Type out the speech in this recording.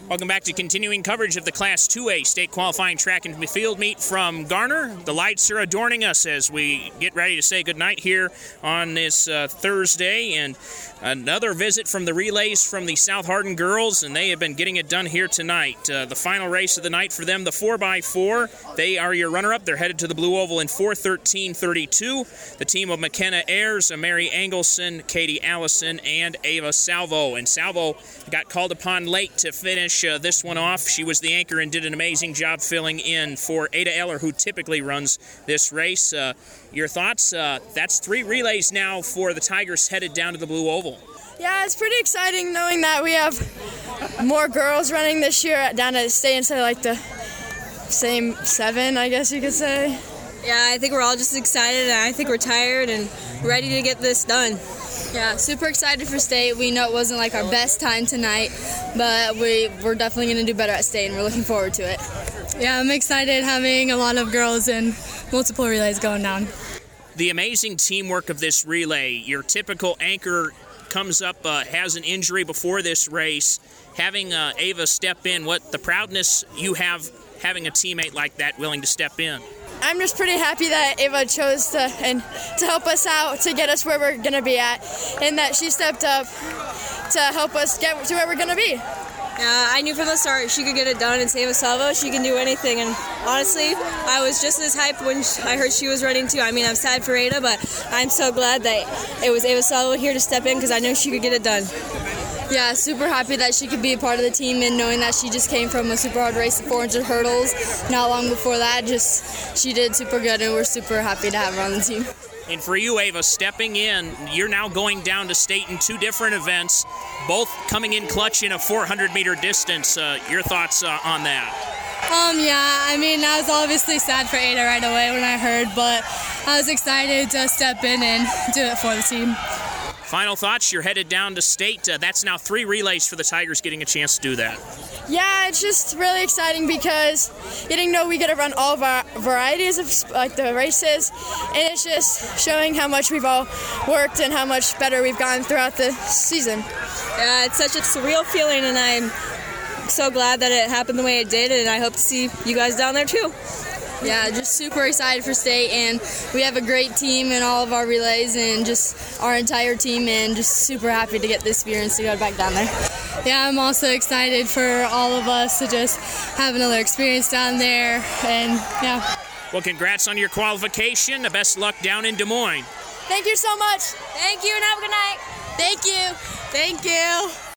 Welcome back to continuing coverage of the Class 2A state qualifying track and field meet from Garner. The lights are adorning us as we get ready to say goodnight here on this Thursday. And another visit from the relays from the South Hardin girls, and they have been getting it done here tonight. The final race of the night for them, the 4x4. They are your runner-up. They're headed to the Blue Oval in 4:13:32. The team of McKenna Ayers, Mary Engelson, Katie Allison, and Ava Salvo. And Salvo got called upon late to finish this one off. She was the anchor and did an amazing job filling in for Ada Eller, who typically runs this race. Your thoughts? That's 3 relays now for the Tigers headed down to the Blue Oval. Yeah, it's pretty exciting knowing that we have more girls running this year down at state instead of like the same 7, I guess you could say. Yeah, I think we're all just excited, and I think we're tired and ready to get this done. Yeah, super excited for state. We know it wasn't like our best time tonight, but we're definitely going to do better at state, and we're looking forward to it. Yeah, I'm excited having a lot of girls and multiple relays going down. The amazing teamwork of this relay. Your typical anchor comes up, has an injury before this race. Having Ava step in, what the proudness you have having a teammate like that willing to step in. I'm just pretty happy that Ava chose to help us out, to get us where we're going to be at, and that she stepped up to help us get to where we're going to be. I knew from the start she could get it done, and Ava Salvo, she can do anything. And honestly, I was just as hyped when I heard she was running too. I mean, I'm sad for Ada, but I'm so glad that it was Ava Salvo here to step in because I know she could get it done. Yeah, super happy that she could be a part of the team, and knowing that she just came from a super hard race of 400 hurdles not long before that, she did super good, and we're super happy to have her on the team. And for you, Ava, stepping in, you're now going down to state in 2 different events, both coming in clutch in a 400-meter distance. Your thoughts on that? Yeah, I mean, I was obviously sad for Ada right away when I heard, but I was excited to step in and do it for the team. Final thoughts, you're headed down to state. That's now 3 relays for the Tigers getting a chance to do that. Yeah, it's just really exciting because getting to know we get to run all of our varieties of like the races, and it's just showing how much we've all worked and how much better we've gotten throughout the season. Yeah, it's such a surreal feeling, and I'm so glad that it happened the way it did, and I hope to see you guys down there too. Yeah, just super excited for state, and we have a great team in all of our relays and just our entire team, and just super happy to get this experience to go back down there. Yeah, I'm also excited for all of us to just have another experience down there, and yeah. Well, congrats on your qualification. Best luck down in Des Moines. Thank you so much. Thank you, and have a good night. Thank you. Thank you.